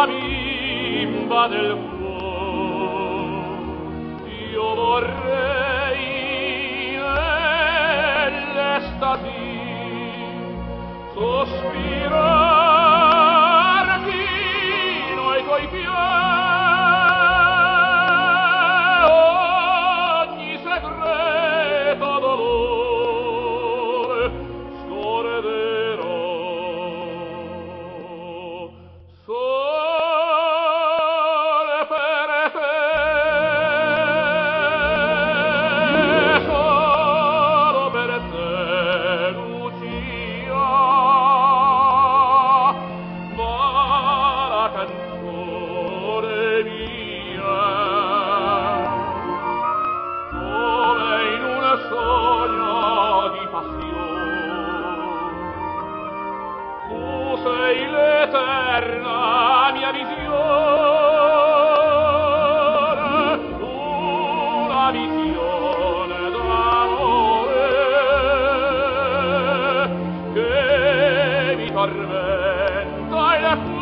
mi invade il cuore. Io vorrei nell'estasi sospirar chino ai tuoi piedi, ogni segreto dolore scorderò. Sole per te, solo per te, Lucia, va la canzone mia, come in un sogno di passione. Tu sei l'eterna mia visione, una visione d'amore che mi tormenta il cuore.